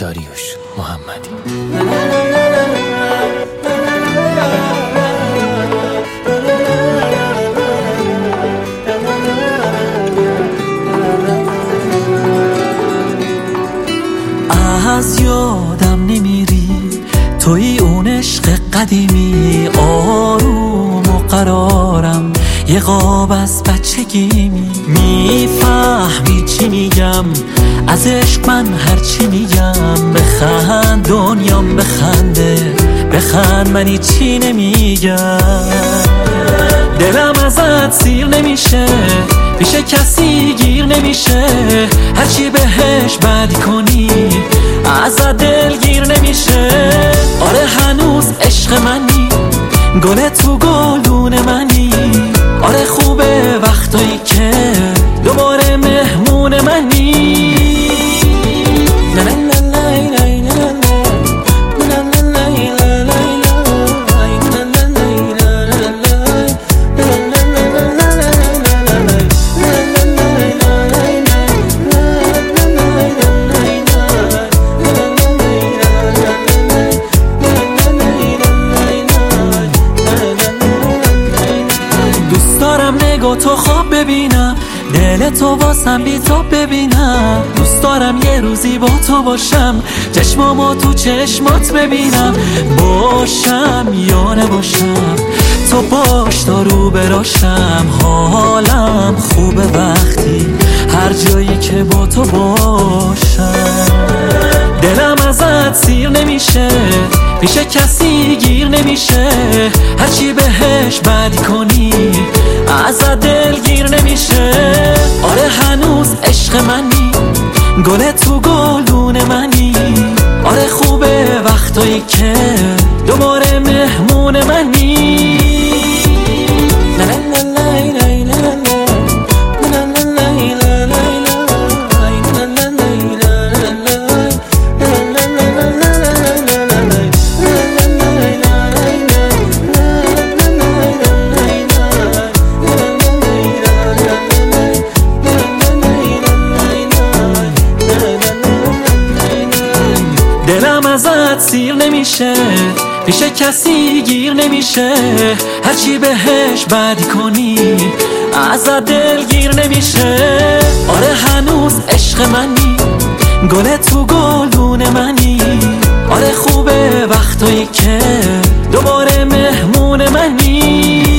داریوش محمدی. از یادم نمیری، توی اون عشق قدیمی، آروم و قرارم، یه قاب از بچگی میفهمی چی میگم، از عشق من هرچی میگم. بخند دنیام بخنده، بخند من هیچی نمیگم. دلم ازت سیر نمیشه، پیش کسی گیر نمیشه، هرچی بهش بدی کنی ازت دلگیر نمیشه. آره هنوز عشق منی، گل تو گلدون منی. آره خوبه وقتایی که دوباره مهمون منی. نگاه تو خواب ببینم، دل تو واسم بی تو ببینم. دوست دارم یه روزی با تو باشم، چشمامو تو چشمات ببینم. باشم یا نباشم، تو باش تا رو براشم. حالم خوبه وقتی هر جایی که با تو باشم. دلم ازت سیر نمیشه، پیش کسی گیر نمیشه، هرچی بهش بدی کنی ازت دلگیر نمیشه. آره هنوز عشق منی، گل تو گلدون منی. آره خوبه وقتایی که دوباره مهمون منی. دلم ازت سیر نمیشه، پیش کسی گیر نمیشه، هرچی بهش بدی کنی ازت دلگیر نمیشه. آره هنوز عشق منی، گل تو گلدون منی. آره خوبه وقتایی که دوباره مهمون منی.